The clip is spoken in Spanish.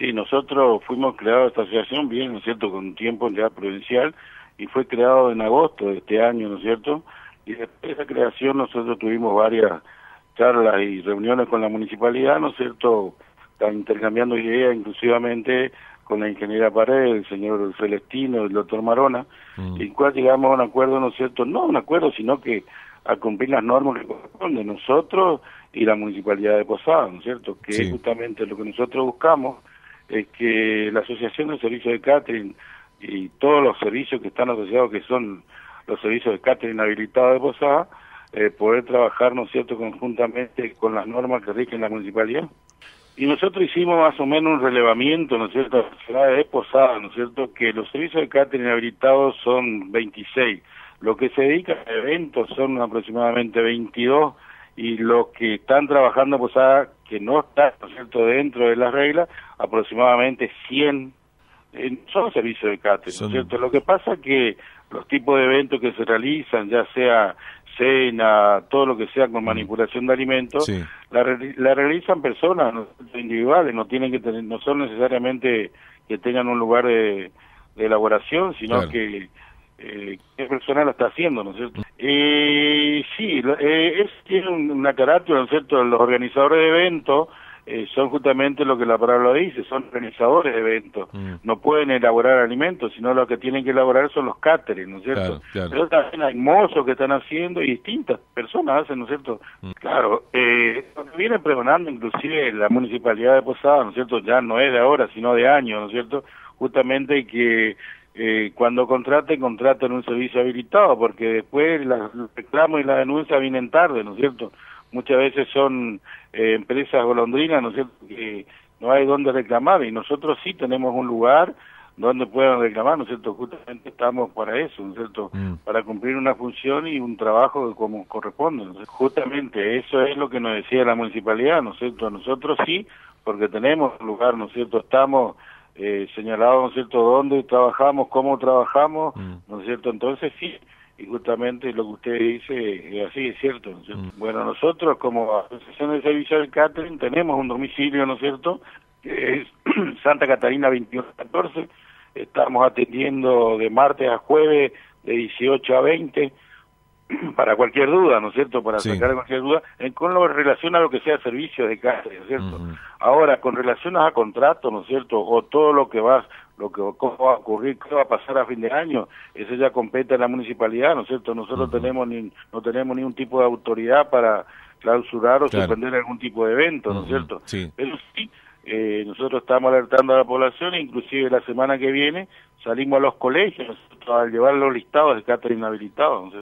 Sí, nosotros fuimos creados esta asociación, bien, ¿no es cierto?, con tiempo ya provincial, y fue creado en agosto de este año, ¿no es cierto?, y después de esa creación nosotros tuvimos varias charlas y reuniones con la municipalidad, ¿no es cierto?, intercambiando ideas inclusivamente con la ingeniera Pared, el señor Celestino, el doctor Marona, en cual llegamos a un acuerdo, ¿no es cierto?, no un acuerdo, sino que a cumplir las normas que corresponden nosotros y la municipalidad de Posadas, ¿no es cierto?, que Sí. es justamente lo que nosotros buscamos, es que la Asociación de Servicios de Catering y todos los servicios que están asociados, que son los servicios de catering habilitados de Posadas, poder trabajar, ¿no es cierto?, conjuntamente con las normas que rigen la municipalidad. Y nosotros hicimos más o menos un relevamiento, ¿no es cierto?, de la ciudad de Posadas, ¿no es cierto?, que los servicios de catering habilitados son 26, lo que se dedica a eventos son aproximadamente 22, y los que están trabajando en Posadas, que no están, ¿no es cierto?, dentro de las reglas, aproximadamente 100 son servicios de catering, ¿no es cierto? Lo que pasa es que los tipos de eventos que se realizan, ya sea cena, todo lo que sea con manipulación de alimentos, Sí. la realizan personas, ¿no?, individuales, no tienen que tener, no son necesariamente que tengan un lugar de elaboración, sino Claro. que qué persona lo está haciendo, ¿no es cierto? Sí, tiene una carátula, ¿no es cierto? Los organizadores de eventos son justamente lo que la palabra lo dice, son organizadores de eventos, no pueden elaborar alimentos, sino lo que tienen que elaborar son los cáteres, ¿no es cierto? Claro, claro. Pero también hay mozos que están haciendo y distintas personas hacen, ¿no es cierto? Claro, lo que viene pregonando inclusive la municipalidad de Posadas, ¿no es cierto?, ya no es de ahora, sino de años, ¿no es cierto?, justamente que cuando contraten un servicio habilitado, porque después los reclamos y las denuncias vienen tarde, ¿no es cierto? Muchas veces son empresas golondrinas, ¿no es cierto?, que no hay dónde reclamar, y nosotros sí tenemos un lugar donde puedan reclamar, ¿no es cierto?, justamente estamos para eso, ¿no es cierto?, para cumplir una función y un trabajo como corresponde, ¿no? Justamente eso es lo que nos decía la municipalidad, ¿no es cierto?, nosotros sí, porque tenemos un lugar, ¿no es cierto?, estamos señalados, ¿no es cierto?, dónde trabajamos, cómo trabajamos, ¿no es cierto?, entonces sí, y justamente lo que usted dice, así es cierto, ¿no es cierto? Bueno, nosotros como Asociación de Servicios del Catering tenemos un domicilio, ¿no es cierto?, que es Santa Catarina 2114, estamos atendiendo de martes a jueves de 18 a 20, para cualquier duda, ¿no es cierto?, para sacar cualquier duda, con lo relación a lo que sea servicio de catering, ¿no es cierto? Ahora, con relación a contratos, ¿no es cierto?, o todo lo que cómo va a ocurrir, qué va a pasar a fin de año, eso ya compete a la municipalidad, ¿no es cierto? Nosotros no tenemos ningún tipo de autoridad para clausurar o suspender algún tipo de evento, ¿no es cierto? Pero sí, nosotros estamos alertando a la población, inclusive la semana que viene salimos a los colegios, ¿no es cierto?, a llevar los listados de catering habilitados, ¿no es cierto?